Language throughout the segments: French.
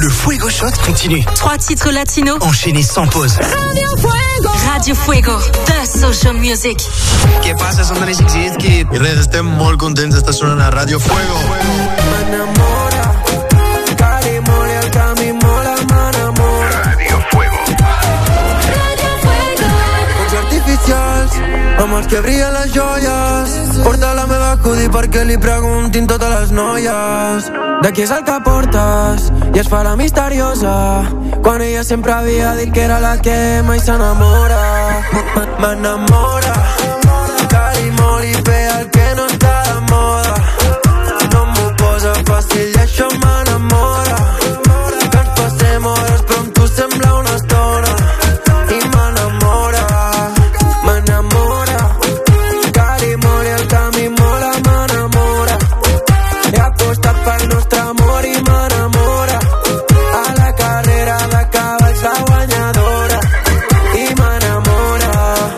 Le Fuego Shot continue. 3 titres latinos enchaînés sans pause. Radio Fuego. Radio Fuego, the social music. Què passa? Som de l'X Kid. I res, estem molt contents d'estar sonant a Radio Fuego. M'enamora, cari moli al camí mola, m'enamora. Radio Fuego. Radio Fuego. Focs artificials, amb els que brillen les joies. Porta la meva hoodie perquè li preguntin totes les noies de qui és el que portes, i es farà misteriosa quan ella sempre havia dit que era la que mai s'enamora. M'enamora, cari molt i bé el que no està de moda. No m'ho posa fàcil i això m'enamora. Que ens passem hores però amb tu sembla una estona. I m'enamora, m'enamora, cari molt i el camí mola, m'enamora. He apostat pel nostre amor i m'enamora. A la carrera de cavalls la guanyadora. I m'enamora.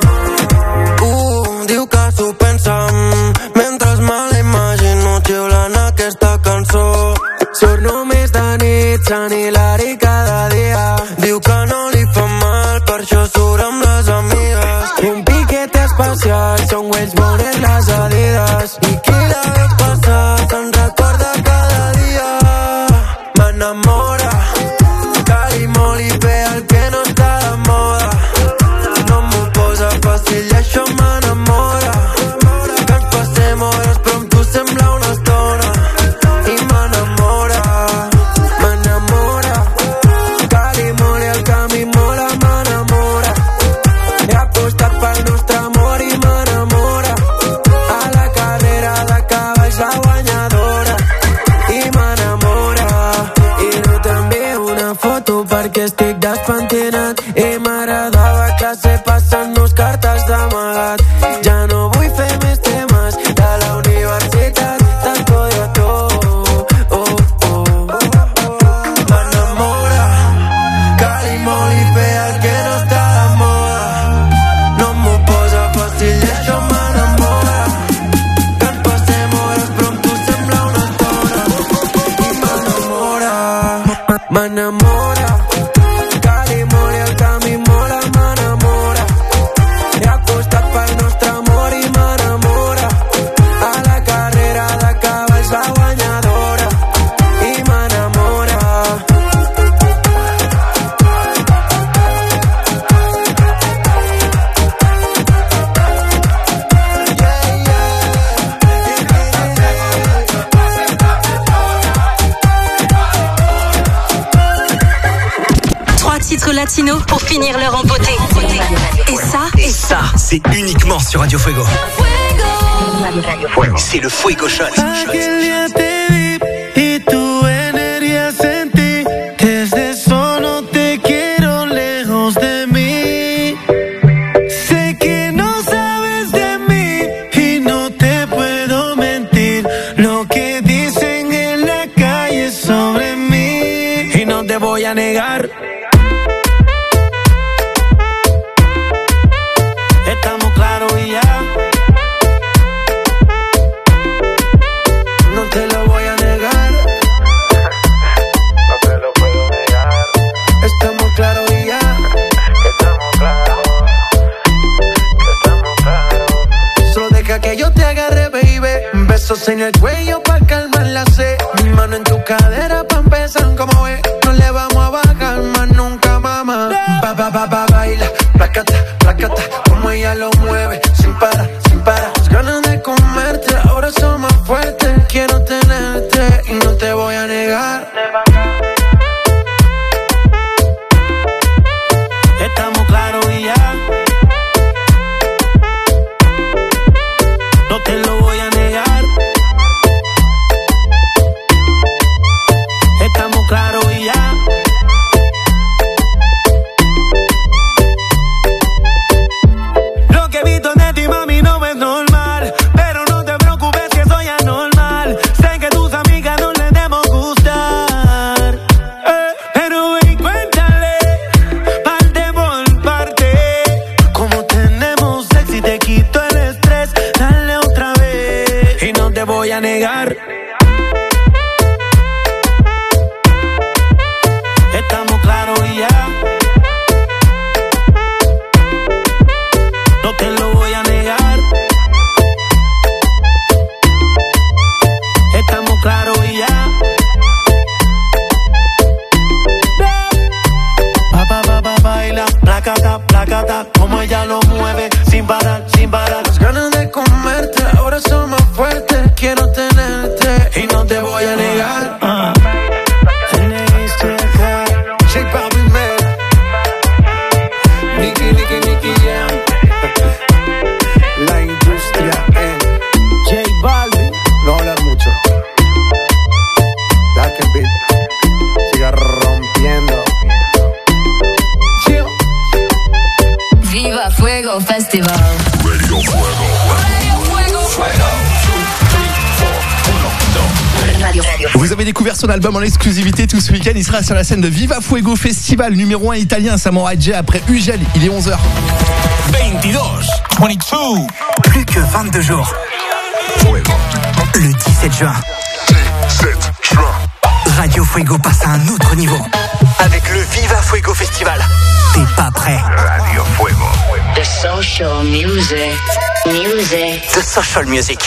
Diu que s'ho pensa mentre me la imagino xiulant aquesta cançó. Surt només de nit, Sant Hilari cada dia. Diu que no li fa mal, per això surt amb les amigues. Un piquet especial, són Wellsbones les Adidas. I qui la ve passar se'n recorda cada dia. M'enamora, cari molt i bé el que no està de moda. No m'ho posa fàcil i això m'enamora. Que ens passem hores però amb tu sembla una estona. I m'enamora, m'enamora, cari molt i el camí mola, m'enamora. He apostat pel nostre amor i m'enamora. A la carrera de cavalls la guanyadora. I m'enamora. I no t'envio una foto perquè estic despentinat. I m'agradava a classe passant-nos cartes d'amagat. Ja no vull fer més temes de la universitat. Tanto de tot. M'enamora, cari molt i bé el que no està de moda. No m'ho posa fàcil i això m'enamora. Que ens passem hores però amb tu sembla una estona. I m'enamora, m'enamora, cari molt i el camí mola, m'enamora. He apostat pel nostre amor i m'enamora. A la carrera de cavalls la guanyadora. I m'enamora. Trois titres latinos pour finir leur en beauté. Et ça, c'est uniquement sur Radio Fuego. C'est le Fuego Shot. Aquel día te vi y tu energía sentí. Desde eso no te quiero lejos de mí. Sé que no sabes de mí y no te puedo mentir. Lo que dicen en la calle sobre mí y no te voy a negar. Estamos claros y ya. No te lo voy a negar. No te lo puedo negar. Estamos claros y ya. Estamos claros. Estamos claros. Solo deja que yo te agarre, baby. Besos en el cuello pa' calmar la sed. Mi mano en tu cadera pa' empezar, como ves. No le vamos a bajar más nunca, mamá. Baila, placata, placata. Como ella lo mueve, sin parar, sin parar. Las ganas de comerte ahora son más fuertes. Quiero tenerte y no te voy a negar. Estamos claros y ya. No te lo voy a negar. Estamos claros y ya. Lo que he visto de ti, mami, no es normal. Pero no te preocupes si eso ya es normal. Sé que tus amigas no les debemos gustar. Fuego Festival. Radio Fuego. Radio Fuego. Radio. Vous avez découvert son album en exclusivité tout ce week-end. Il sera sur la scène de Viva Fuego Festival, numéro 1 italien, Samurai J après Ugel. Il est 11h. 22. Plus que 22 jours. Le 17 juin. Radio Fuego passe à un autre niveau. Avec le Viva Fuego Festival. T'es pas prêt? Radio Fuego. The social music. The social music.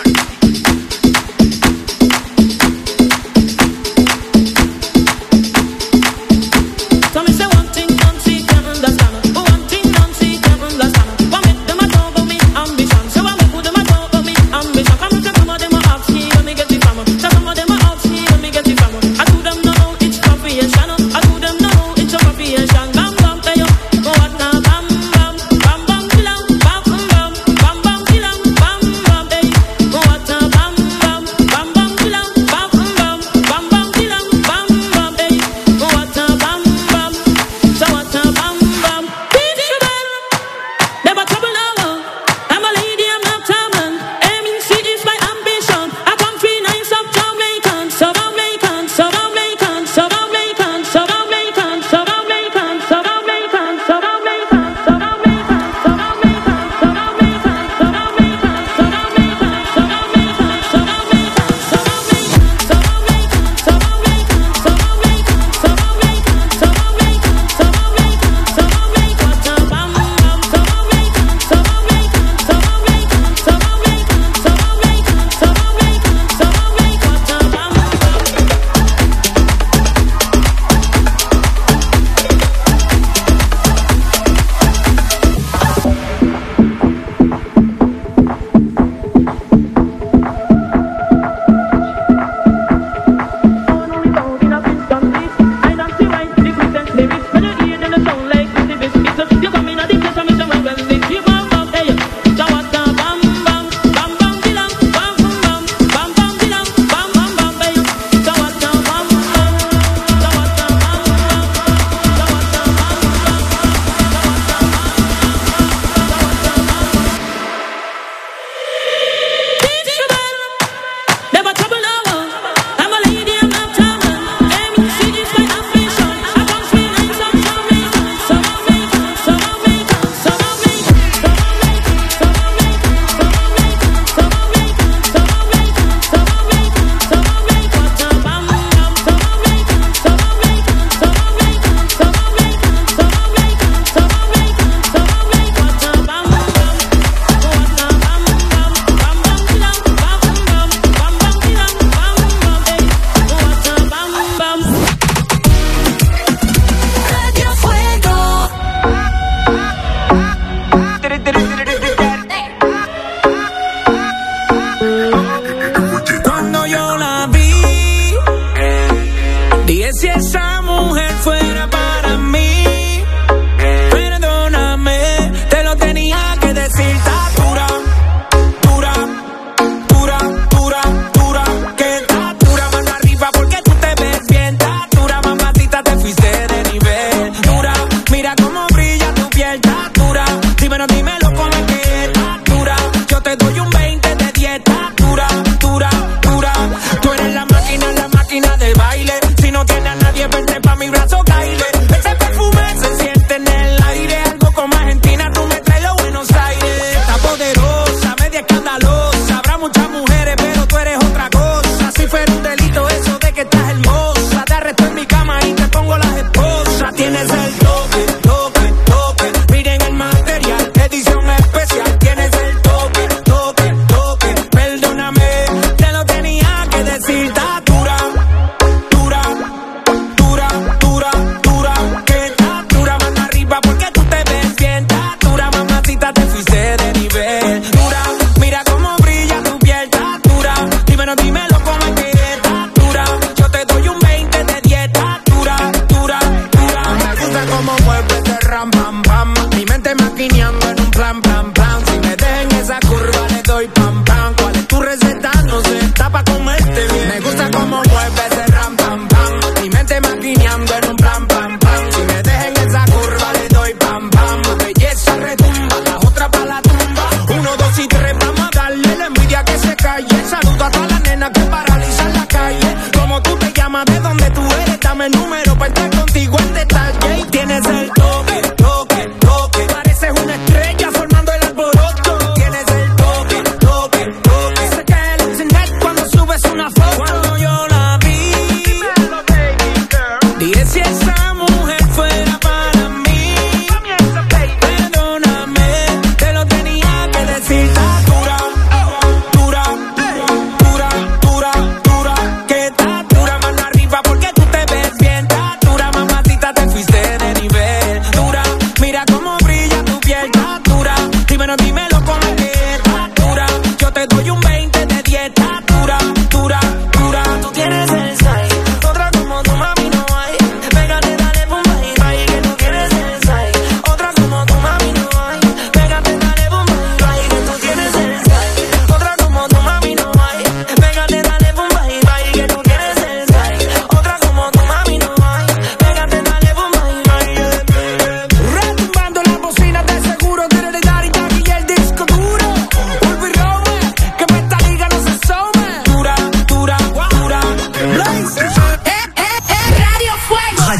maquineando en un plan, pam, pam. Si me dejen esa curva le doy pam, pam. Belleza retumba, la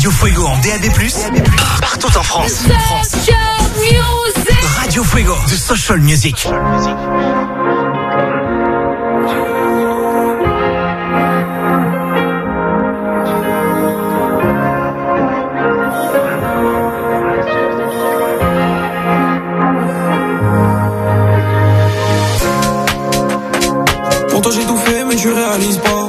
Radio Fuego en DAB+, partout en France. Radio Fuego, the social music. Pour toi j'ai tout fait mais tu réalises pas.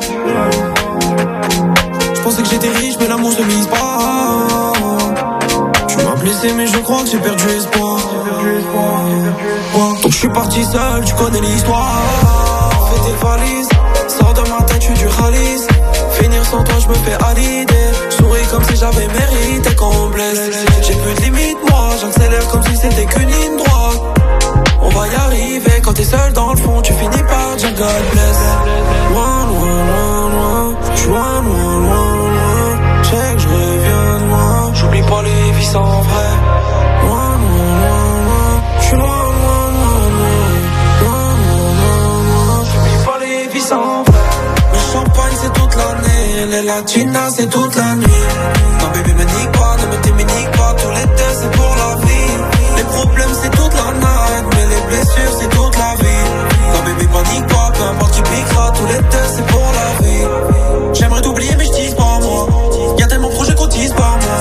Je pensais que j'étais riche mais l'amour se mise pas. Tu m'as blessé mais je crois que j'ai perdu espoir. Donc je suis parti seul, tu connais l'histoire. Fais tes valises, sors de ma tête, je suis du ralice. Finir sans toi je me fais à l'idée. Souris comme si j'avais mérité qu'on me blesse. J'ai plus de limite moi, j'accélère comme si c'était qu'une ligne droite. On va y arriver, quand t'es seul dans le fond, tu finis par dire God bless. Loin, loin, loin, loin, j'suis loin, loin, loin, loin. J'sais que j'reviens de loin, j'oublie pas les vies sans vrai. Loin, loin, loin, loin, j'suis loin, loin, loin, loin. Loin, loin, loin, loin, j'oublie pas les vies sans vrai. Le champagne c'est toute l'année, les latinas c'est toute la nuit. Non bébé me nique pas, ne me t'éminique pas, tous les deux c'est pour la vie. Les problèmes c'est toute la night, mais les blessures c'est toute la vie. Non bébé panique pas, peu importe qui piquera, tous les deux c'est pour la vie. J'aimerais t'oublier mais j'tise pas moi, y'a tellement de projets qu'on tise pas moi.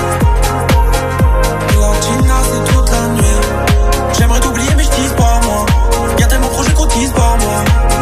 Latina c'est toute la nuit. J'aimerais t'oublier mais j'tise pas moi, y'a tellement de projets qu'on tise pas moi.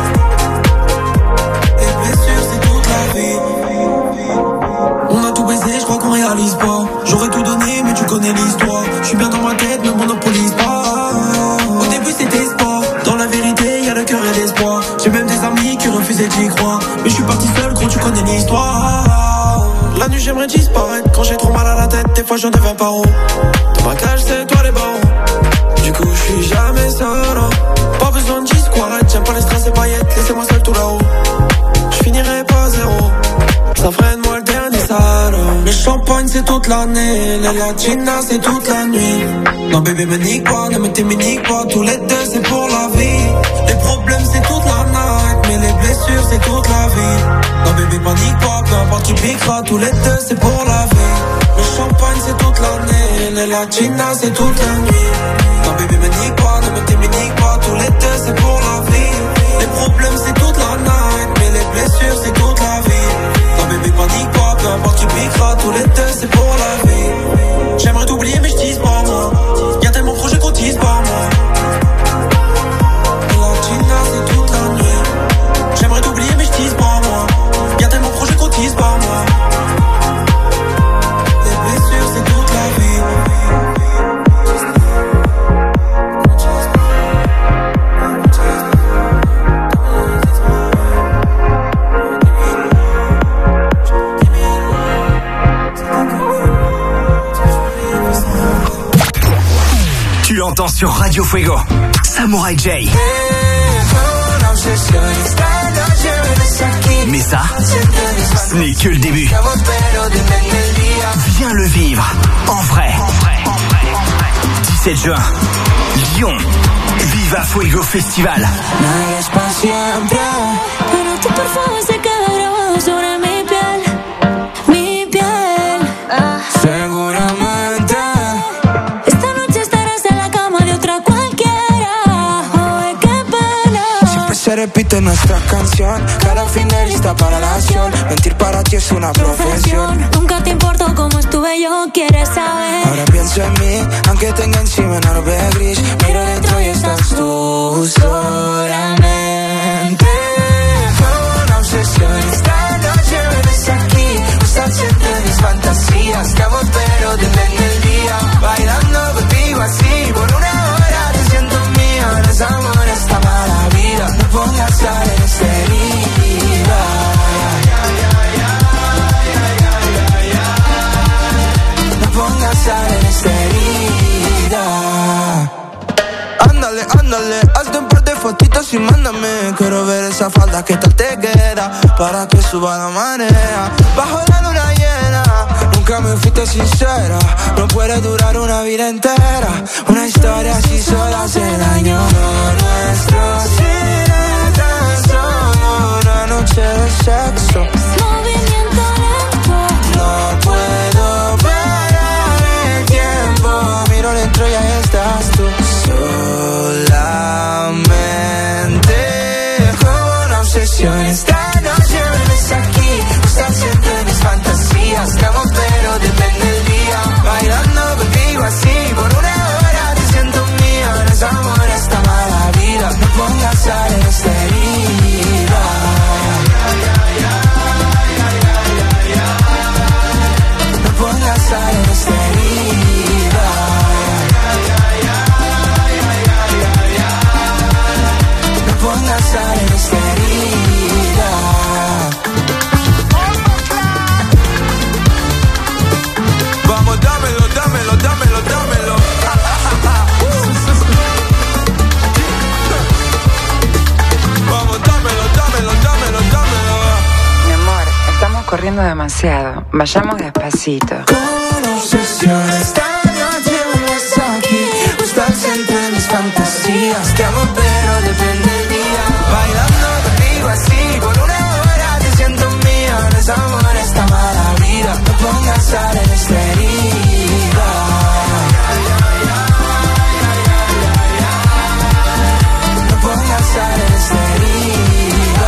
Les blessures c'est toute la vie. On a tout baisé, je crois qu'on réalise pas. J'aurais tout donné mais tu connais l'histoire. Je suis bien dans ma tête, ne monopolise pas. Au début c'était sport, dans la vérité y'a le cœur et l'espoir. J'ai même des amis qui refusaient d'y croire. Mais je suis parti seul, gros tu connais l'histoire. La nuit j'aimerais disparaître, quand j'ai trop mal à la tête. Des fois je ne deviens pas haut. Dans ma cage c'est toi les barreaux. Du coup je suis jamais seul. Pas besoin de disquarette, j'aime pas les strass et paillettes. Laissez-moi seul tout là-haut. Je finirai pas zéro, ça freine moi le dernier sale. Le champagne c'est toute l'année, les latinas c'est toute la nuit. Non bébé me nique pas, ne me t'éminique pas, tous les deux c'est pour la vie. Les problèmes c'est toute la night, mais les blessures c'est toute la vie. Non bébé panique pas, peu importe qui piquera, tous les deux c'est pour la vie. Le champagne c'est toute l'année, les latinas c'est toute la nuit. Non bébé me nique pas, ne me t'éminique pas, tous les deux c'est pour la vie. Les problèmes c'est toute la night, mais les blessures c'est toute la vie. Non bébé panique pas, peu importe qui piquera, tous les deux c'est pour la vie. J'aimerais t'oublier mais j'tise pas moi, y'a tellement de projets qu'on tise pas moi. Latina c'est toute la nuit. J'aimerais t'oublier mais j'tise pas moi, y'a tellement de projets qu'on tise pas moi. Les blessures c'est toute la vie. Tu l'entends sur Radio Fuego, Samurai J. Mais ça, ce n'est que le début. Viens le vivre, en vrai. 17 juin, Lyon, Viva Fuego Festival. Se repite nuestra canción, cada fin de lista para la acción. Mentir para ti es una profesión. Nunca te importó cómo estuve yo, quieres saber. Ahora pienso en mí, aunque tenga encima una nube gris. Miro dentro y estás tú solamente. Con una obsesión, esta noche ves aquí. Usar siempre mis fantasías, que amo pero depende del día. Bailando contigo así, por una hora te siento mía. Desamor esta mala vida, no pongas sal en esta herida. No pongas sal en esta herida. Ándale, ándale, hazte un par de fotitos y mándame. Quiero ver esa falda que tal te queda, para que suba la marea. Bajo la luna llena, nunca me fuiste sincera. No puede durar una vida entera, una historia así sola hace daño. Lo nuestro será tan solo una noche de sexo. Movimiento lento, No puedo corriendo demasiado. Vayamos despacito. Con obsesión esta noche vienes aquí. Estás entre mis fantasías. Te amo pero depende del día. Bailando contigo así por una hora te siento mía. Desamor esta mala vida. No pongas sal en esta herida. No pongas sal en esta herida.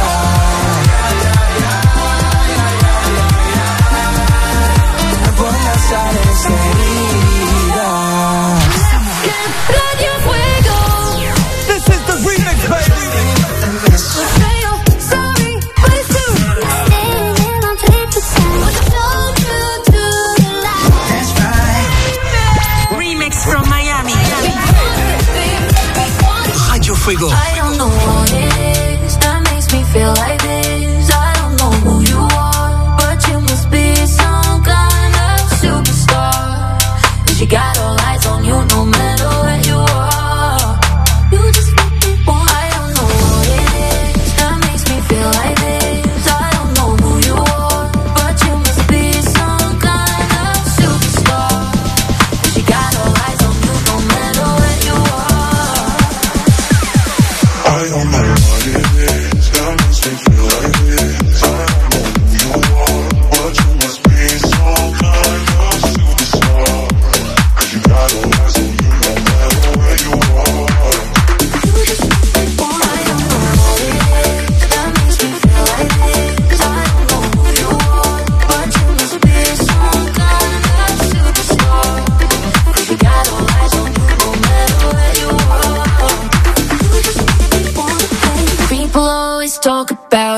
No pongas sal en esta herida. Radio Fuego. This is the remix, baby. Sorry, but it's true. Standing on 10%. So true to the light. That's right. Remix from Miami. Radio Fuego. I don't know what it is that makes me feel like this. I don't know who you are, but you must be some kind of superstar. 'Cause you got all eyes on you no matter where you are. You just make me want. I don't know what it is that makes me feel like this. I don't know who you are, but you must be some kind of superstar. 'Cause you got all eyes on you no matter where you are. I don't know what it is that makes me feel like this. I don't know who you are, but you must be some kind of superstar. 'Cause you got all eyes on you no matter where you are. You just make me want. I don't know what it is that makes me feel like this. I don't know who you are, but you must be some kind of superstar. 'Cause you got all eyes on you no matter where you are. You just make me want. People always talk about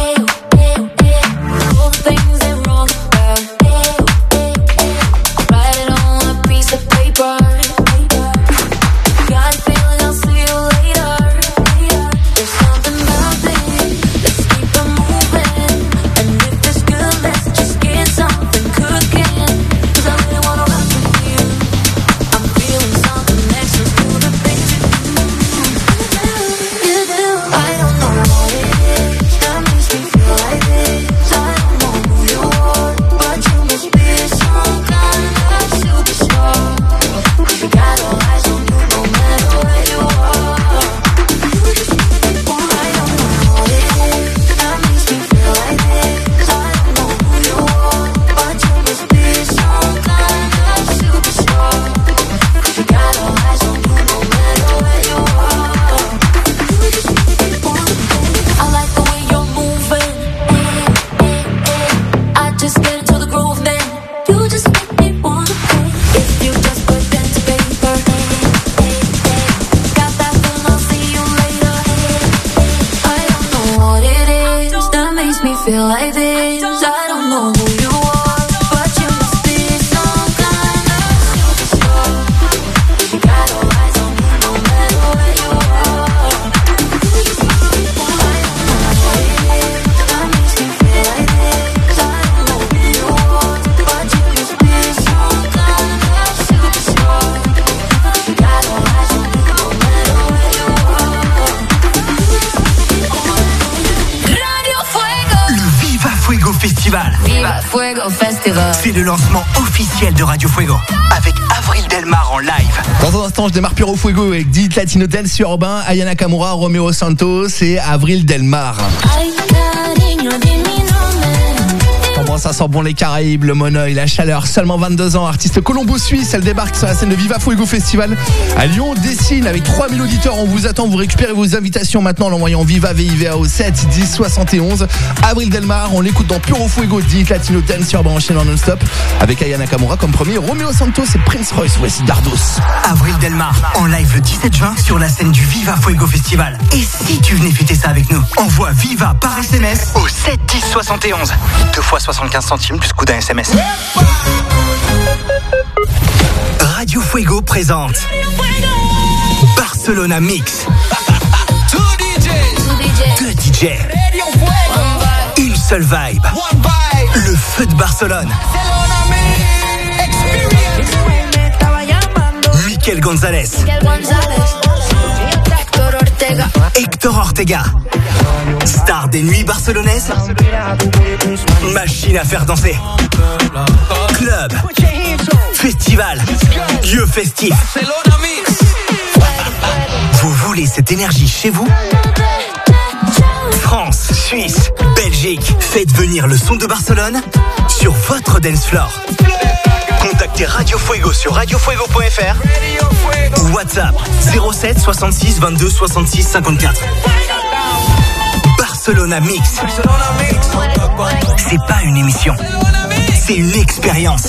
all the things they're wrong about. Write it on a piece of paper. Got a feeling I'll see you later. There's something about this. Let's keep it moving. And if it's good, let's just get something cooking. 'Cause I really wanna rock with you. I'm feeling something extra to the things you do. You do. I don't know what it is that makes me feel like this. I don't know who you are, but you must be some kind of superstar. 'Cause you got all eyes on you no matter where you are. You just make me want. I don't know what it is that makes me feel like this. I don't know who you are, but you must be some kind of superstar. 'Cause you got all eyes on you no matter where you are. You just make me want. I like the way you're moving. I just get into the groove, man. You just make me want. If you just put pen to paper. Got that feeling I'll see you later. I don't know what it is that makes me feel like this. I don't know who you are, but you must be some kind of superstar. 'Cause you got all eyes on you no matter where you are. You just make me want. I don't know what it is that makes me feel like this. I don't know who you are, but you must be some kind of superstar. 'Cause you got all eyes on you no matter where you are. Radio Fuego. Le Viva Fuego Festival. Viva Fuego Festival. C'est le lancement officiel de Radio Fuego avec Avril Delmar en live. Dans un instant, je démarre Puro Fuego avec Dit Latino Dance Urbain, Ayana Kamura, Romeo Santos et Avril Delmar. Ay, cariño, di mi nombre. Comment ça sent bon les Caraïbes, le Monoï, la chaleur. Seulement 22 ans, artiste colombo-suisse. Elle débarque sur la scène de Viva Fuego Festival à Lyon. Dessine avec 3000 auditeurs. On vous attend. Vous récupérez vos invitations maintenant en l'envoyant Viva VIVA au 7 10 71. Avril Delmar, on l'écoute dans Puro Fuego, Dit Latino Dance Urbain enchaînant non-stop avec Ayana Kamura comme premier. Romeo Santos et Prince Royce. Voici Dardos. Avril Delmar en live le 17 juin sur la scène du Viva Fuego Festival. Et si tu venais fêter ça avec nous, envoie Viva par SMS au 7 10 71. 2 fois 75 centimes plus coût d'un SMS. Radio Fuego présente Barcelona Mix. 2 DJ. Une seule vibe. Le feu de Barcelone. Mikel González. Hector Ortega. Star des nuits barcelonaises. Machine à faire danser. Club. Festival. Lieu festif. Vous voulez cette énergie chez vous? France, Suisse, Belgique. Faites venir le son de Barcelone sur votre dance floor. Contactez Radio Fuego sur radiofuego.fr ou WhatsApp 07 66 22 66 54. Barcelona Mix. C'est pas une émission, c'est une expérience.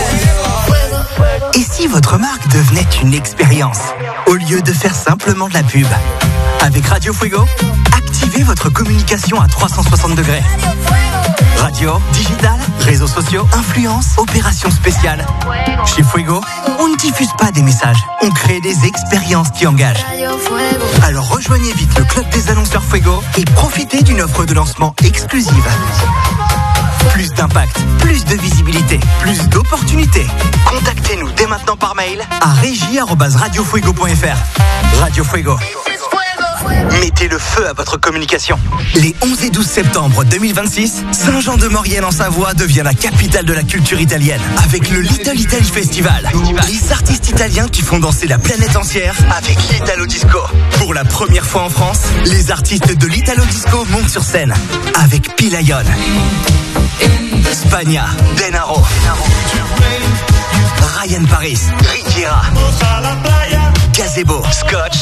Et si votre marque devenait une expérience au lieu de faire simplement de la pub? Avec Radio Fuego, activez votre communication à 360 degrés. Radio, digital, réseaux sociaux, influence, opérations spéciales. Chez Fuego, on ne diffuse pas des messages, on crée des expériences qui engagent. Alors rejoignez vite le club des annonceurs Fuego et profitez d'une offre de lancement exclusive. Plus d'impact, plus de visibilité, plus d'opportunités. Contactez-nous dès maintenant par mail à régie@radiofuego.fr. Radio Fuego. Mettez le feu à votre communication. Les 11 et 12 septembre 2026, Saint-Jean-de-Maurienne en Savoie devient la capitale de la culture italienne avec le Little Italy Festival. Les artistes italiens qui font danser la planète entière avec l'Italo Disco. Pour la première fois en France, les artistes de l'Italo Disco montent sur scène avec Pilayon, Spagna, Denaro, Ryan Paris, Riviera, Gazebo, Scotch,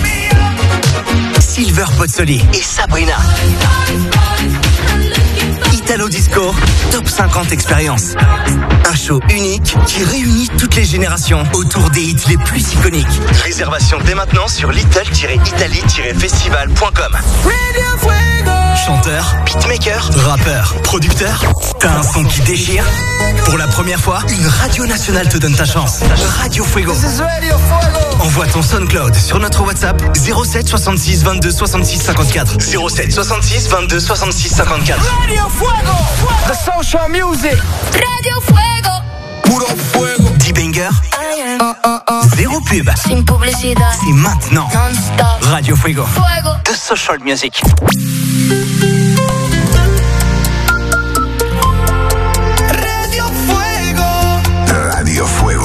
Silver Pozzoli et Sabrina. Italo Disco, top 50 expérience. Un show unique qui réunit toutes les générations autour des hits les plus iconiques. Réservation dès maintenant sur little-italy-festival.com. Chanteur, beatmaker, rappeur, producteur, t'as un son qui déchire? Pour la première fois, une radio nationale te donne ta chance. Radio Fuego. Envoie ton SoundCloud sur notre WhatsApp 07 66 22 66 54. 07 66 22 66 54. Radio Fuego, the social music. Radio Fuego. Puro fuego. 10 bangers. Zéro pub. Sin publicidad. C'est maintenant. Non-stop. Radio Fuego. Fuego. The social music. Radio Fuego. Radio Fuego.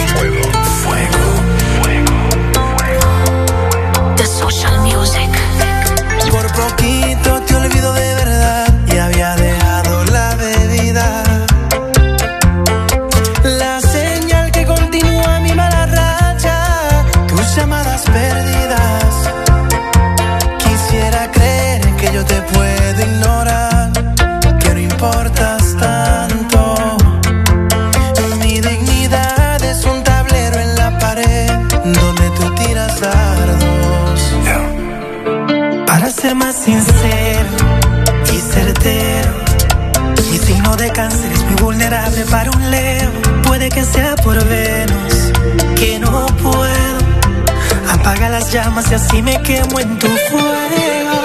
The social music. Por poquito te olvido de verdad y había dejado la bebida. La señal que continúa mi mala racha, tus llamadas perdidas. Quisiera creer que yo te puedo ignorar, que no importas tanto. Mi dignidad es un tablero en la pared donde tú tiras dardos. Para ser más sincero y certero, mi signo de cáncer es muy vulnerable para un Leo. Puede que sea por Venus, que no puedo. Apaga las llamas y así me quemo en tu fuego.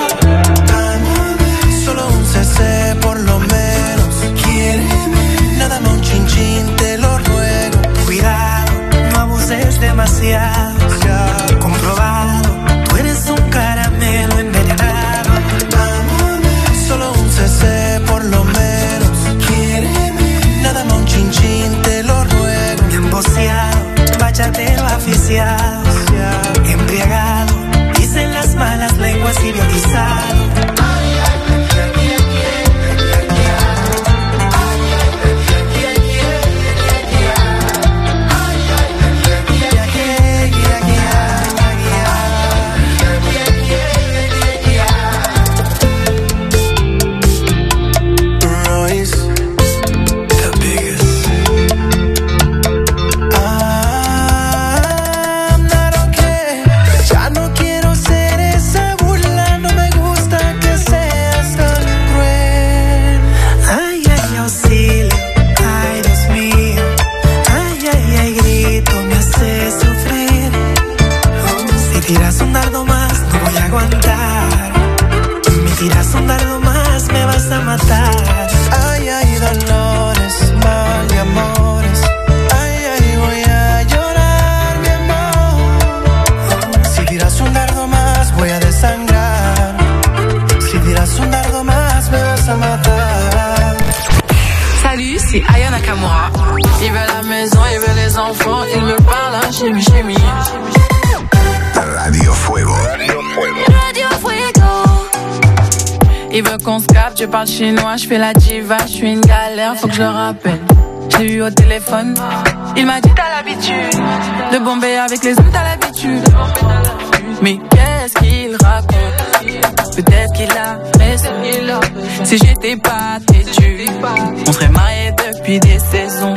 Solo un CC por lo menos. Quiéreme, nada más un chin chin, te lo ruego. Cuidado, no abuses demasiado. Comprobado, tú eres un caramelo envenenado. Solo un CC por lo menos. Quiéreme, nada más un chin chin, te lo ruego. Emboceado, bachatero aficiado. Embriagado, dicen las malas lenguas, idiotizado. Ya no quiero ser esa burla, no me gusta Nakamura. Il veut la maison, il veut les enfants, il me parle à chimie. Radio Fuego. Radio Fuego. Il veut qu'on se capte, je parle chinois, je fais la diva, je suis une galère, faut que je le rappelle. J'ai eu au téléphone, il m'a dit t'as l'habitude de bomber avec les hommes, t'as l'habitude. Mais qu'est-ce qu'il raconte? Peut-être qu'il a raison. Si j'étais pas têtu, on serait mariés depuis des saisons.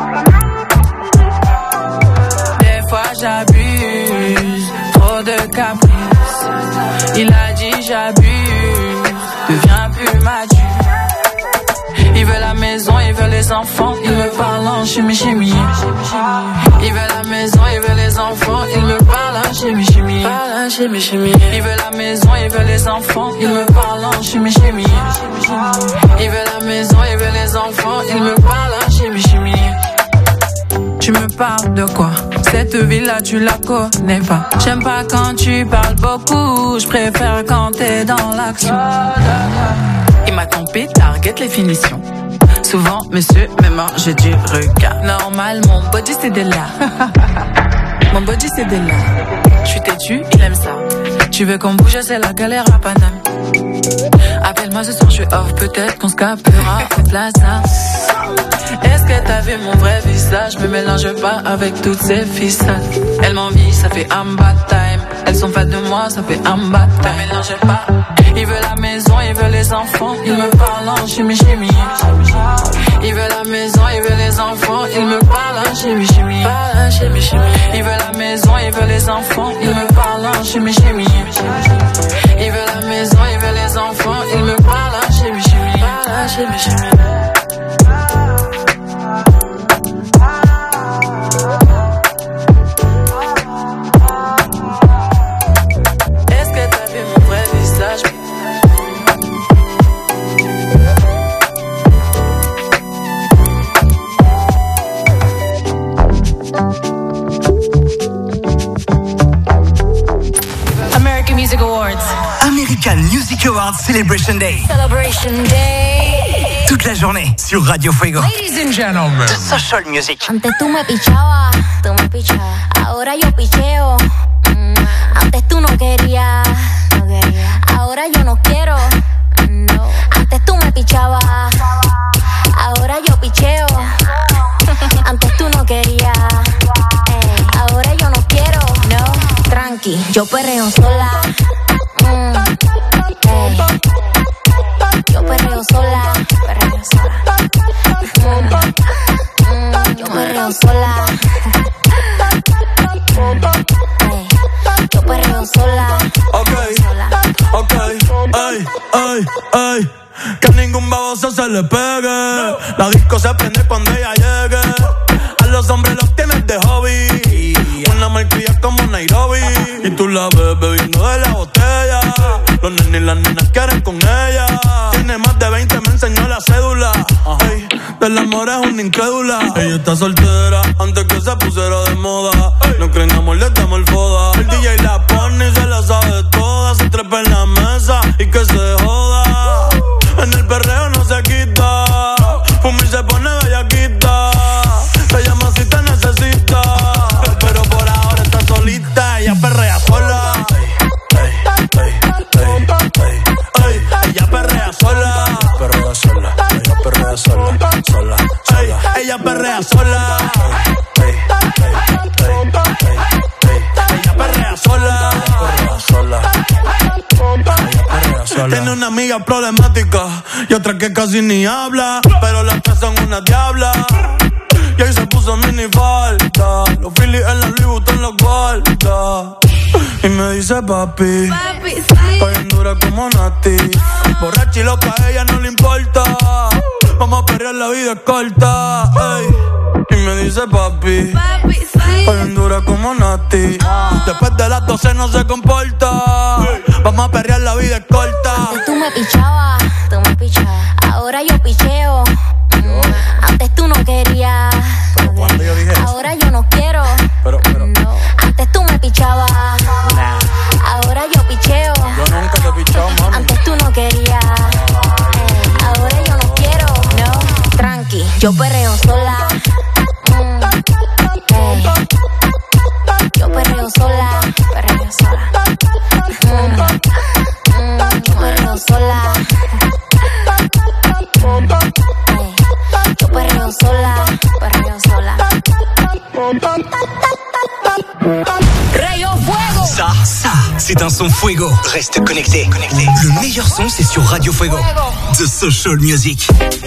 Des fois j'abuse, trop de caprices. Il a dit j'abuse, deviens plus mature. Il veut la maison, il veut les enfants, il me parle en chimie. Il veut la maison, il veut les enfants, il me parle en chimie. Il veut la maison, il veut les enfants, il me parle en chimie. Il veut la maison, il veut les enfants, il me parle en chimie. Tu me parles de quoi? Cette ville-là, tu la connais pas. J'aime pas quand tu parles beaucoup, je préfère quand t'es dans l'action. Il m'a trompé, target les finitions. Souvent, monsieur, même j'ai du regard. Normal, mon body c'est de là. Mon body c'est de là. Je suis têtu, il aime ça. Tu veux qu'on bouge, c'est la galère à Paname. Appelle-moi ce soir, je suis off, peut-être qu'on se capera au plaza. Est-ce que t'as vu mon vrai visage? Me mélange pas avec toutes ces ficelles. Elle m'envie, ça fait amba time. Elles sont fans de moi, ça fait amba time. Me mélange pas. Il veut la maison, il veut les enfants, il me parle en chimie. Il veut la maison, il veut les enfants, il me parle en chimie. Il veut la maison, il veut les enfants, il me parle en chimie. Il veut la maison, il veut les enfants, il me parle en chimie. Est-ce que t'as vu mon vrai visage? American Music Awards. American Music Awards Celebration Day. Celebration Day. Toute la journée sur Radio Fuego. Ladies and gentlemen. The Social Music. Antes tú me pichabas, ahora yo picheo. Antes tú no querías, ahora yo no quiero. Antes tú me pichabas, ahora yo picheo. Antes tú no querías, ahora yo no quiero. No, tranqui, yo perreo sola. Yo perreo sola, yo perreo sola. Yo perreo sola. Ok, ay, que ningún baboso se le pegue. La disco se prende cuando ella llegue. A los hombres los tienes de hobby. Una marquilla como Nairobi. Y tú la ves bebiendo de la botella. Los nenes y las nenas quieren con ella. Tiene más de 20, me enseñó la cédula. Ay, del amor es una incrédula. Ella está soltera antes que se pusiera de moda. No creen amor, le damos el foda. El DJ la pone y se la sabe toda. Se trepa en la mesa y que se joda. En el perreo no se quita. Fumir se pone bellaquita. Te llama si te necesita. Pero por ahora está solita. Ella perrea sola. Ella perrea sola. Ella perrea sola. Ella perrea sola. Ella perrea sola. Tiene una amiga problemática y otra que casi ni habla, pero las tres son una diabla. Y ahí se puso mini falta. Los Phillies en la Louis Vuitton los guarda. Y me dice papi, estoy en dura como Nati. Borracha y loca, a ella no le importa. Vamos a perrear, la vida es corta. Ey. Y me dice papi, estoy en dura como Nati. Después de las 12 no se comporta. Vamos a perrear, la vida es corta. Antes tú me pichabas, ahora yo picheo. Antes tú no querías, ahora yo no quiero. No. Antes tú me pichabas, ahora yo picheo. Yo nunca te he pichado, mami. Antes tú no querías, ahora yo no quiero. No, tranqui, yo perreo sola. sola, perreo sola. Rayo Fuego. Ça, c'est un son Fuego. Reste connecté. Le meilleur son, c'est sur Radio Fuego. The Social Music.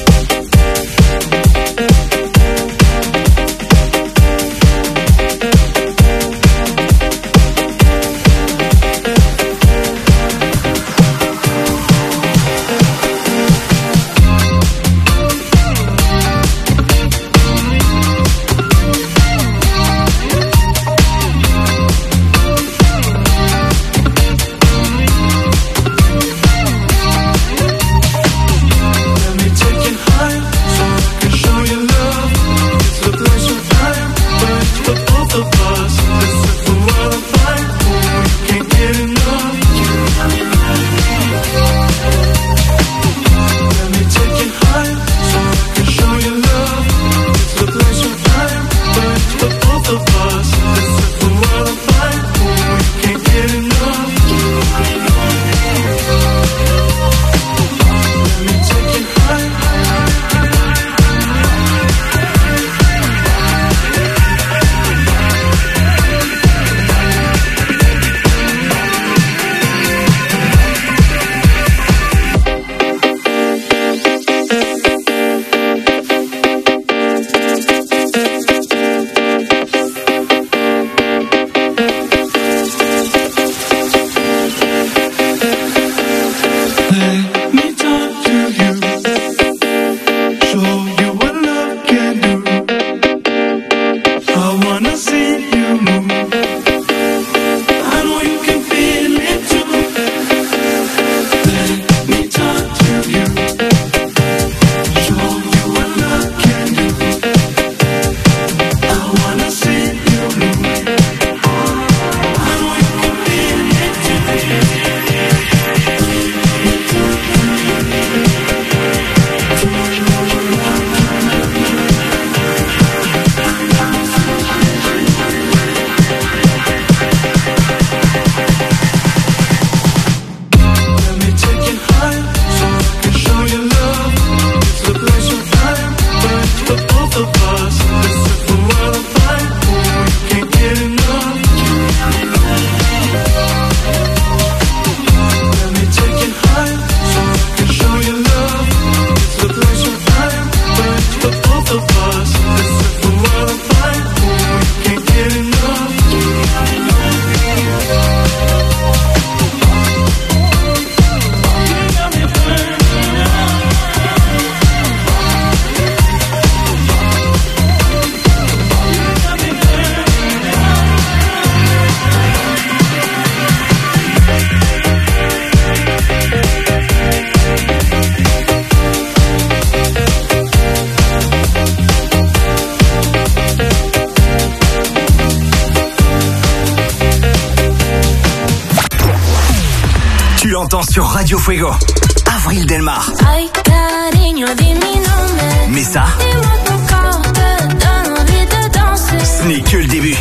Sur Radio Fuego, Avril Delmar. Ay, cariño, di mi nombre. Mais ça, Dis-moi ton corps te donne envie de danser. ce n'est que le début.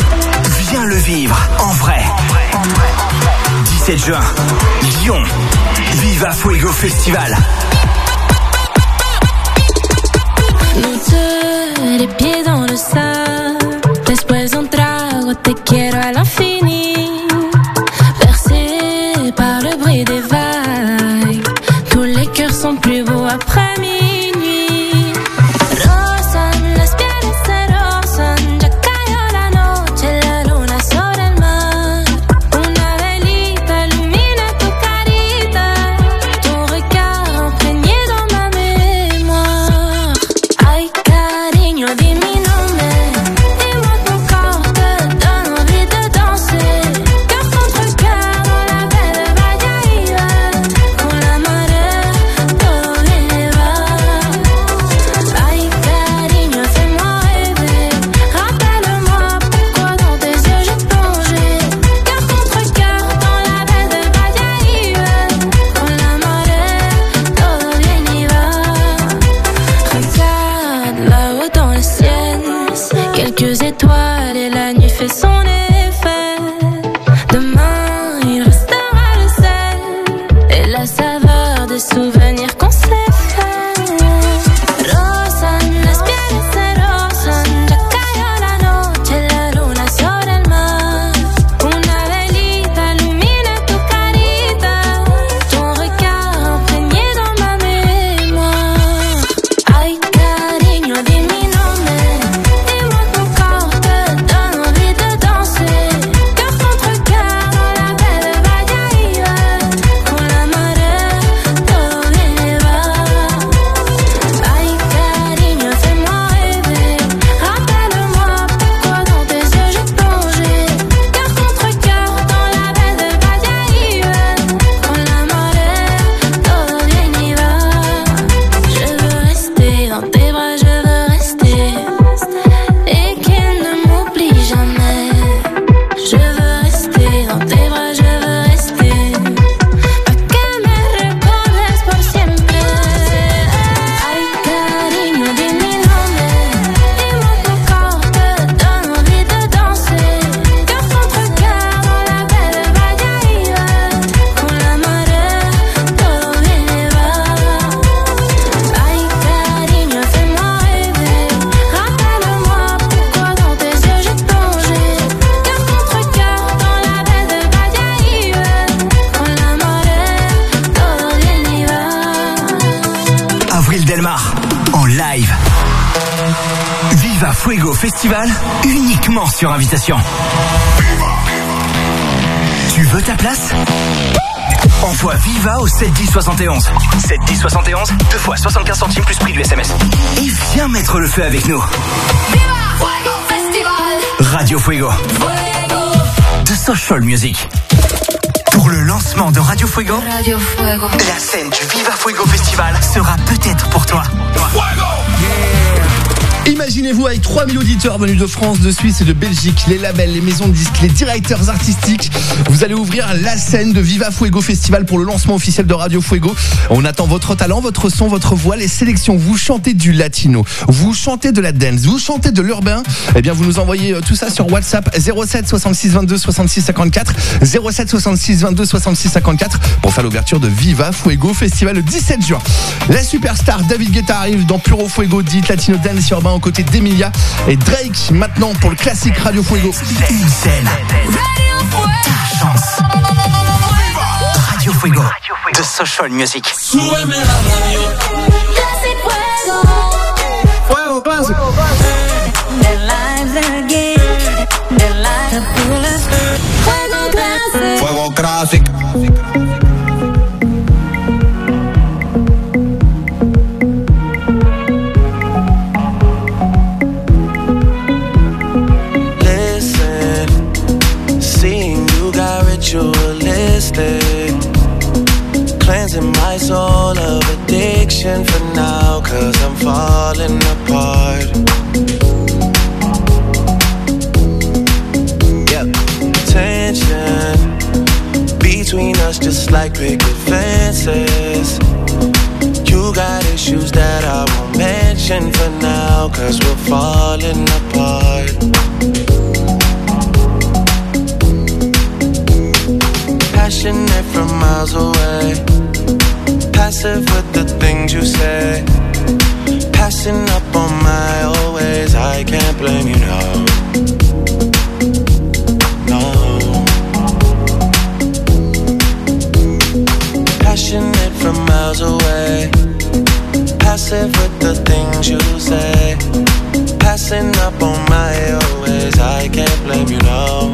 Viens le vivre en vrai. 17 juin, Lyon, Viva Fuego Festival. Nous deux, les pieds dans le sable. Después un trago, te quiero a l'infini. Bercé par le bruit des vagues. Tous les cœurs sont plus beaux après minuit. Rosan, las piernas se rozan. Ya cayó la noche, la luna sobre el mar. Una velita ilumina tu carita. Tu regard imprégné dans ma mémoire. Ay, cariño, di mi nombre. Dis-moi ton corps te donne envie de danser. Cœur contre cœur dans la baie de Valladolid. Con la marea, todo viene va. Ay, cariño, fais-moi rêver. Rappelle-moi pourquoi dans tes yeux j'ai plongé. Cœur contre cœur dans la baie de Valladolid. Con la marea, todo viene va. Regarde là-haut dans le ciel, quelques étoiles et la nuit fait son effet. Demain il restera le sel et la saveur des souvenirs qu'on s'est fait. Rosan, las piernas Fuego Festival, uniquement sur invitation. Tu veux ta place ? Envoie Viva au 71071. 71071, 2 fois 75 centimes plus prix du SMS. Et viens mettre le feu avec nous. Viva Fuego Festival. Radio Fuego. The Social Music. Pour le lancement de Radio Fuego, la scène du Viva Fuego Festival sera peut-être pour toi. Imaginez-vous avec 3000 auditeurs venus de France, de Suisse et de Belgique, les labels, les maisons de disques, les directeurs artistiques. Vous allez ouvrir la scène de Viva Fuego Festival pour le lancement officiel de Radio Fuego. On attend votre talent, votre son, votre voix, les sélections. Vous chantez du latino, vous chantez de la dance, vous chantez de l'urbain. Eh bien, vous nous envoyez tout ça sur WhatsApp 07 66 22 66 54, 07 66 22 66 54 pour faire l'ouverture de Viva Fuego Festival le 17 juin. La superstar David Guetta arrive dans Puro Fuego, dit latino dance urbain aux côtés d'Emilia et Drake maintenant pour le classique Radio Fuego. Une scène. Ta chance. Radio Fuego. The Social Music. Fuego Classic. Fuego Classic. Ritualistic, cleansing my soul of addiction for now, 'cause I'm falling apart. Yep, tension between us just like picket fences. You got issues that I won't mention for now, 'cause we're falling apart. Passionate from miles away, passive with the things you say, passing up on my old ways. I can't blame you, no. Passionate from miles away, passive with the things you say, passing up on my old ways. I can't blame you, no.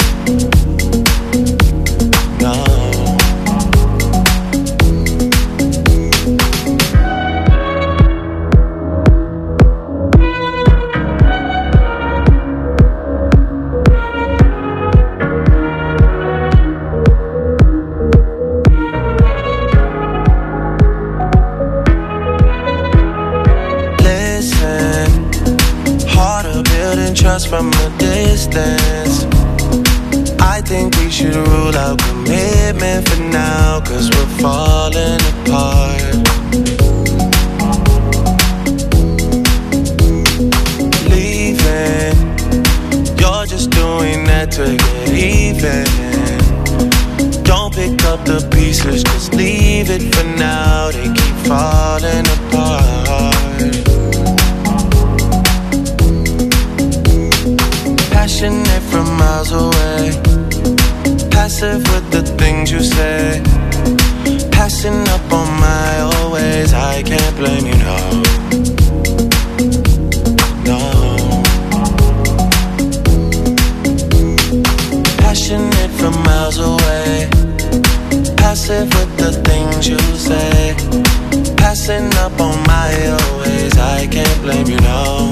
From a distance, I think we should rule out commitment for now, 'cause we're falling apart. Leaving, you're just doing that to get even. Don't pick up the pieces, just leave it for now. They keep falling apart. Passionate from miles away, passive with the things you say, passing up on my old ways. I can't blame you, no. Passionate from miles away, passive with the things you say, passing up on my old ways. I can't blame you, no.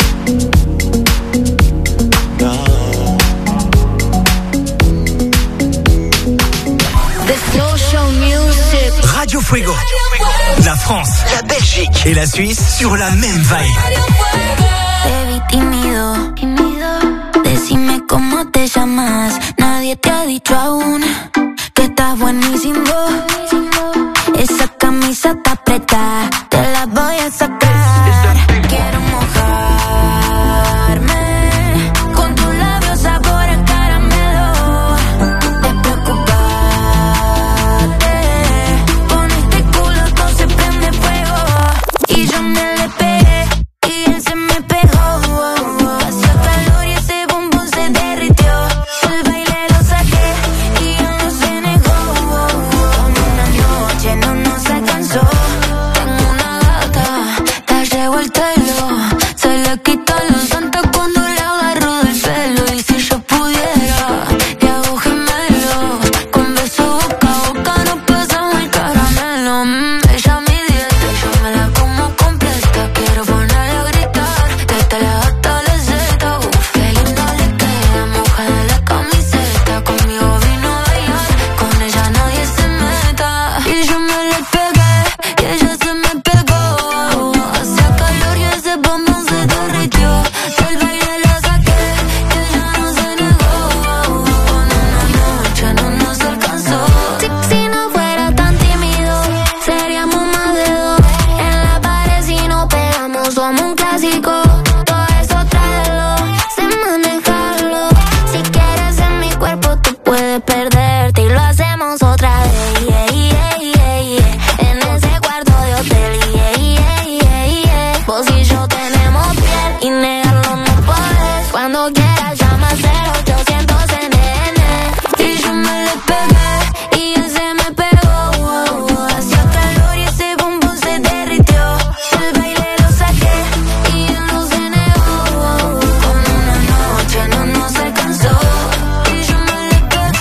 Radio Fuego. La France, la Belgique et la Suisse sur la même vibe. Baby tímido, decime cómo te llamas. Nadie te ha dicho aún que estás buenísimo. Esa camisa está apretada, te la voy a sacar. Quiero mojarme con tus labios sabor a caramelo. Despreocupate, con este culo todo se prende fuego. Y yo me le pegué y él se me pegó. Cuando quieras llama 0800 NN. Y yo me le pegué y él se me pegó. Hacía calor y ese bombón se derritió. El baile lo saqué y él no se negó. Como una noche no se cansó. Y yo me le pegué.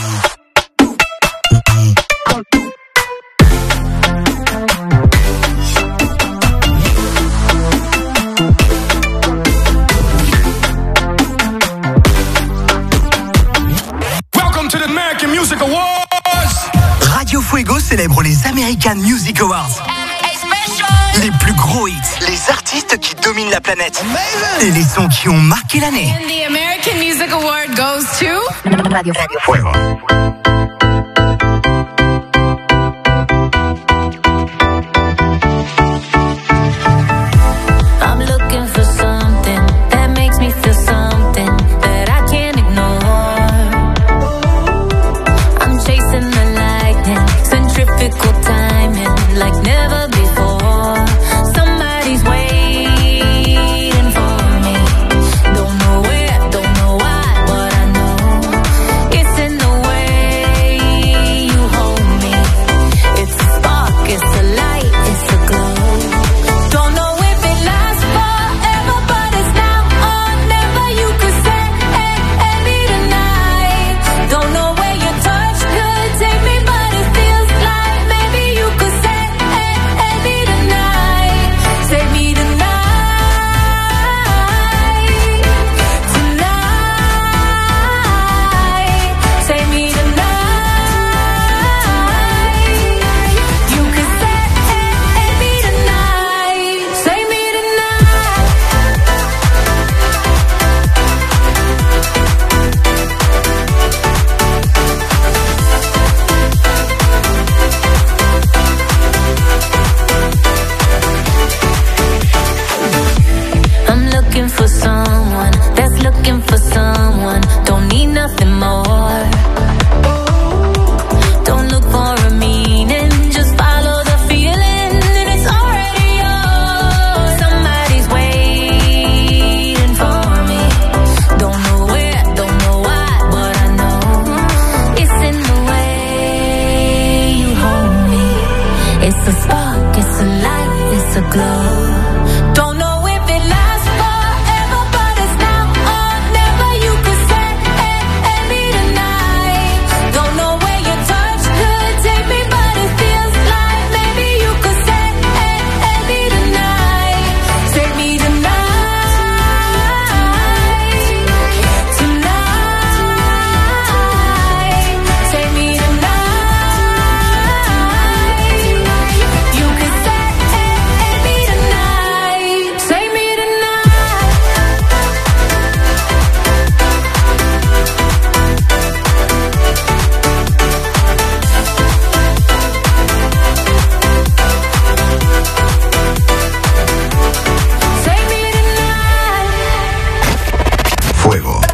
Welcome to the American Music Awards. Radio Fuego célèbre les American Music Awards. Les plus gros hits, les artistes qui dominent la planète et les sons qui ont marqué l'année. And the American Music Award goes to Radio Fuego. I'm looking for something that makes me feel something that I can't ignore. I'm chasing the lightning, centrifugal timing like never before. Somebody's waiting for me. Don't know where, don't know why, but I know it's in the way you hold me. It's a spark, it's a light, it's a glow. Don't know if it lasts forever, but it's now or never. You could say, hey, me tonight. Don't know where your touch could take me, but it feels like maybe you could say, hey, me tonight. Take me tonight. Tonight. Take me tonight. You could say, hey, me tonight. Say me tonight. I'm looking for someone that's looking for someone. Don't need nothing more. Don't look for a meaning, just follow the feeling, and it's already yours. Somebody's waiting for me. Don't know where, don't know why, but I know it's in the way you hold me. It's a spark, it's a light, it's a glow. Don't know if it lasts forever, but it's now or never. You could say, hey, me tonight. Don't know where your touch could take me, but it feels like maybe you could say, hey, me tonight. Take me tonight. Tonight. Take me tonight. You could say, hey, me tonight. Take me tonight. Take me tonight. Fuego.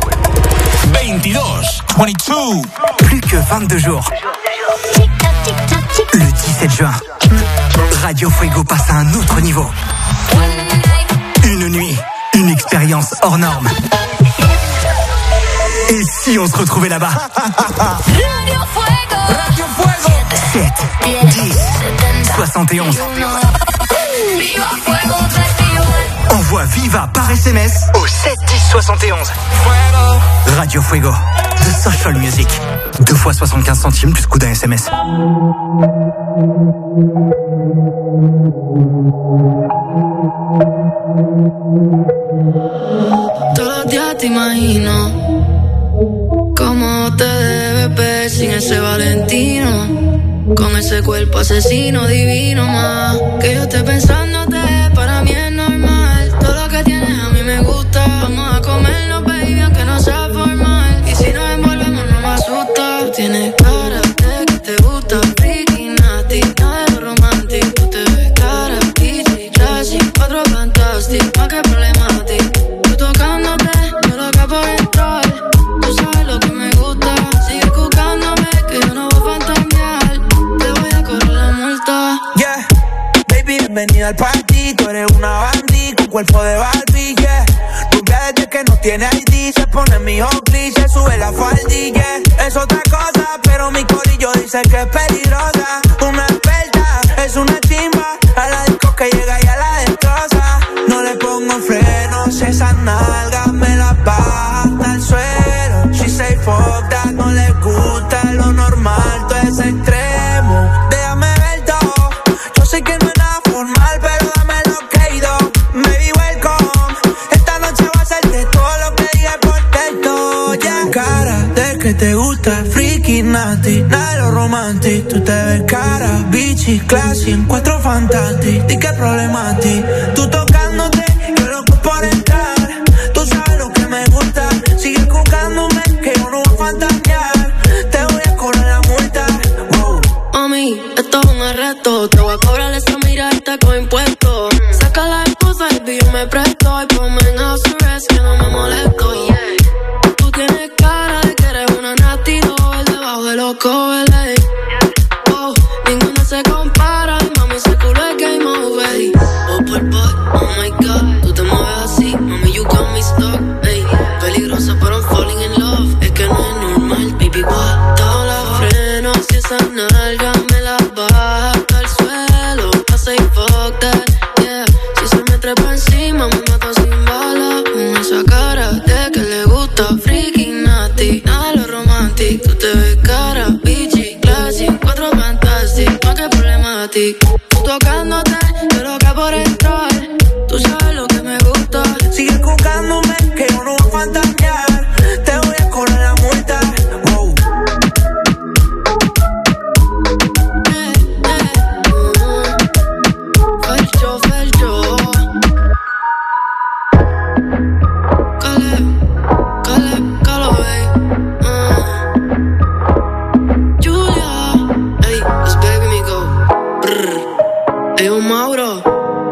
22. Plus que 22 jours. Le 17 juin, Radio Fuego passe à un autre niveau. Une nuit, une expérience hors norme. Et si on se retrouvait là-bas? Radio Fuego. Radio Fuego. 7, 10, 71. Viva Fuego Festival. Envoie Viva par SMS au 7 10 71. Radio Fuego, The Social Music. 2 fois 75 centimes plus coût d'un SMS. Todos los días te imagino cómo te debes ver sin ese Valentino, con ese cuerpo asesino divino más. Que yo esté pensándote, para mí es normal. Todo lo que tienes a mí me gusta. Vamos a comernos, baby, aunque no sea formal. Y si nos envolvemos no me asusta. Tú tienes cara de que te gusta, freaky, nasty, nada de romántico. Tú te ves cara, easy, classy, otro fantástico, más que problemático. Tú tocándote, yo loca por entrar. Tú sabes lo que me gusta. Sigue buscándome, que yo no voy a fantamear. Te voy a correr la multa. Yeah, baby, bienvenida al party. Tú eres una bandita con cuerpo de Barbie, yeah. Rubia desde que no tiene ID. se pone mi Oakley, se sube la faldilla. Es otra cosa, pero mi corillo dice que es peligrosa. Una experta, es una chimba. A la disco que llega y a la destroza. No le pongo frenos, esas nalgas me las baja hasta el suelo. She say fuck that, no le gusta lo normal, todo es extremo. Déjame ver todo, yo sé que no es nada formal, pero dame lo que he ido. Baby, welcome, esta noche va a ser de todo lo que dije por texto, yeah. Cara de que te gusta, freaky, nasty, nada de lo romantic. Tú te ves cara, bichi, classy, en cuatro fantastic. Di que problema a ti, tú tocándote, yo loco por entrar. Tú sabes lo que me gusta, sigue jugándome, que yo no voy a fantasear. Te voy a cobrar la multa, wow. Mami, esto es un arresto. Te voy a cobrar esa mirada con impuestos. Saca la esposa y yo me presto. Y ponme en house arrest que no me molesto, yeah. Tú tienes cara de que eres una nasty doll debajo de los covers, oh, ninguna se compara. Y mami, ese culo es game over. Oh, por boy, oh my god. Tú te mueves así, mami, you got me stuck, ey. Peligrosa, pero I'm falling in love. Es que no es normal, baby, what? Todos los frenos y esas nalgas me las baja hasta el suelo. I say fuck that, yeah. Si se me trepa encima, me mata sin bala. Con esa cara de que le gusta, freaky, nasty, nada de lo romantic. Tú te ves cara, bichi, classy, cuatro fantastic, más que problematic. Tú tocándote, yo loca por entrar. Tú sabes lo que me gusta. Sigue jugándome, que yo no voy a fantasear. Te voy a cobrar la multa, wow. Felcho. Callaway. Julia. Ey, let's baby me go. Brr. Ey, un Mauro.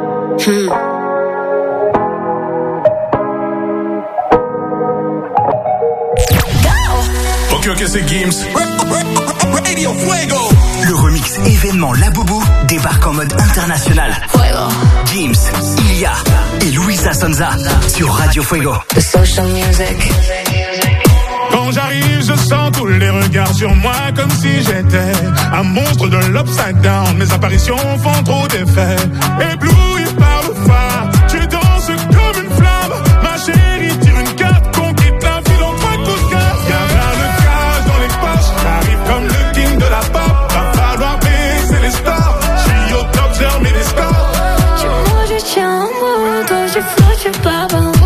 Ok, c'est Gims. Radio Fuego. Le remix événement La Boubou débarque en mode international. Fuego. Gims, Ilia et Luisa Sonza sur Radio Fuego. The social music. Quand j'arrive, je sens tous les regards sur moi comme si j'étais un monstre de l'upside down. Mes apparitions font trop d'effet. Ébloui par le phare, tu danses comme une flamme. Ma chérie, tire une carte, qu'on quitte la ville en point de podcast. Y'a plein de cash dans les poches, j'arrive comme le king de la pop. Va falloir baiser les stars, j'suis au top, j'ai remis les scores. Tu manges, tiens un mot, toi je flotte, je pars par moi.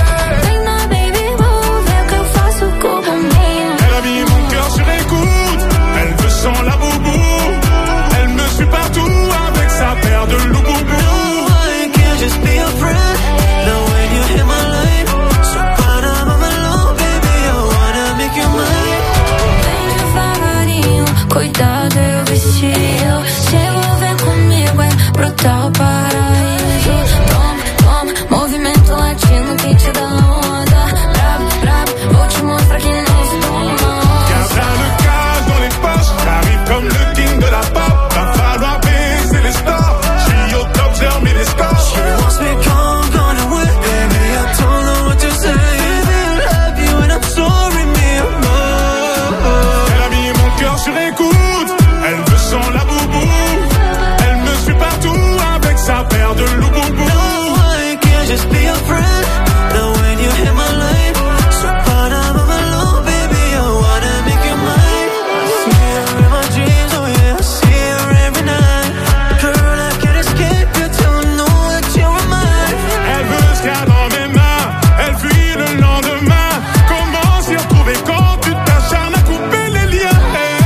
Elle a mis mon cœur sur écoute, elle veut sans la boubou. Elle me suit partout avec sa paire de loup-boubou. I can't just be a friend. Now when you hit my life, so para mamalo, baby, I wanna make you mine. Devagarinho, cuidado eu vestido. Chego, vem comigo, é brutal paraíso. Toma, movimento latino que te dá onda. Bravo, vou te mostrar que não se toma. Y'a plein de cash dans les poches, j'arrive comme le king de la pop. Va falloir baiser les stars, j'suis au top, j'ai remis les scores. She wants me come, gonna win, baby, I don't know what to say. Baby, I love you and I'm sorry, me, I'm more. Elle a mis mon cœur sur écoute, elle veut sans la boubou. Elle me suit partout avec sa paire de loup-boubou. No, I can't just be a friend. Now when you hit my life, so para mamalo, baby, I wanna make you mine. I see her in my dreams, oh yeah, I see her every night. Girl, I can't escape you till I know that you're mine. Elle veut ce qu'il y a dans mes mains, elle fuit le lendemain. Comment s'y retrouver quand tu t'acharnes à couper les liens?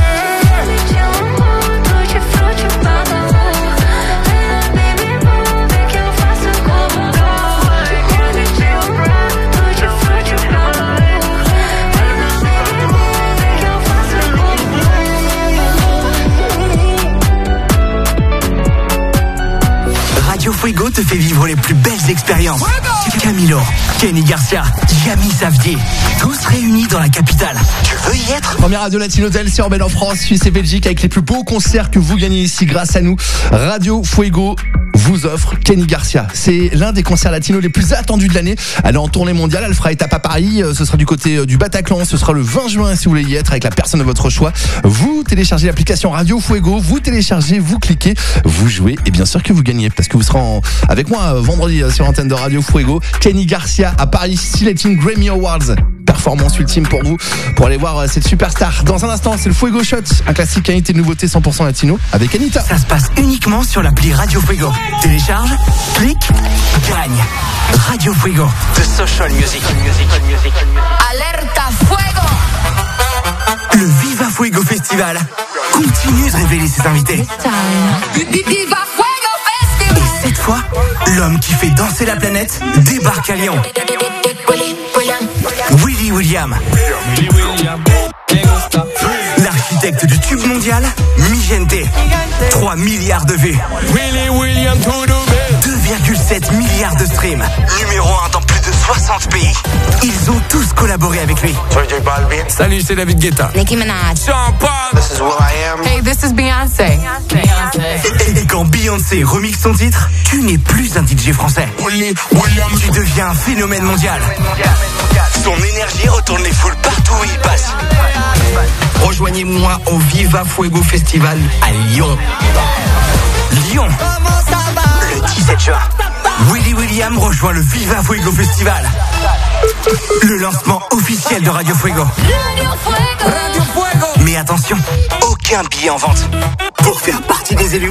Radio Fuego te fait vivre les plus belles expériences. Camilo, Kenny Garcia, Jamie Savdier, tous réunis dans la capitale. Tu veux y être? Première radio latine hôtel, c'est urbaine en France, Suisse et Belgique avec les plus beaux concerts que vous gagnez ici grâce à nous. Radio Fuego vous offre Kenny Garcia. C'est l'un des concerts latinos les plus attendus de l'année. Elle est en tournée mondiale, elle fera étape à Paris, ce sera du côté du Bataclan, ce sera le 20 juin si vous voulez y être avec la personne de votre choix. Vous téléchargez l'application Radio Fuego, vous téléchargez, vous cliquez, vous jouez et bien sûr que vous gagnez parce que vous serez avec moi vendredi sur l'antenne de Radio Fuego. Kenny Garcia à Paris, Stiletting Grammy Awards. Performance ultime pour vous, pour aller voir cette superstar. Dans un instant, c'est le Fuego Shot, un classique qualité de nouveauté 100% latino avec Anita. Ça se passe uniquement sur l'appli Radio Fuego. Télécharge, clique, gagne. Radio Fuego, The Social Music. Alerta Fuego. Le Viva Fuego Festival continue de révéler ses invités. Viva Fuego Festival. Et cette fois, l'homme qui fait danser la planète débarque à Lyon. Willy William. L'architecte du tube mondial, Migente. 3 milliards de vues. 2,7 milliards de streams. Numéro 1 dans plus de 60 pays. Ils ont tous collaboré avec lui. Salut, c'est David Guetta. Nicki Minaj. Sean Paul. This is will.i.am. Hey, this is Beyoncé. Et quand Beyoncé remixe son titre, tu n'es plus un DJ français. Tu deviens un phénomène mondial. Son énergie retourne les foules partout où il passe. Rejoignez-moi au Viva Fuego Festival à Lyon. Lyon, le 17 juin. Willy William rejoint le Viva Fuego Festival. Le lancement officiel de Radio Fuego. Mais attention, aucun billet en vente. Pour faire partie des élus,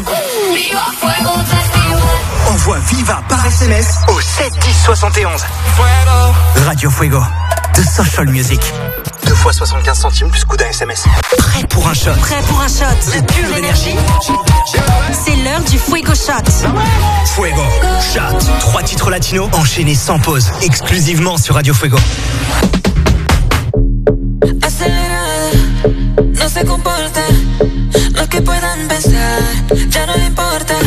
envoie Viva par SMS au 7 10 71. Radio Fuego, The Social Music. 2 fois 75 centimes plus coût d'un SMS. Prêt pour un shot. Prêt pour un shot. De pure énergie. C'est l'heure du Fuego Shot. Fuego Shot. 3 titres latinos enchaînés sans pause. Exclusivement sur Radio Fuego. Acelerada, no se comporta. Lo que puedan pensar, ya no le importa.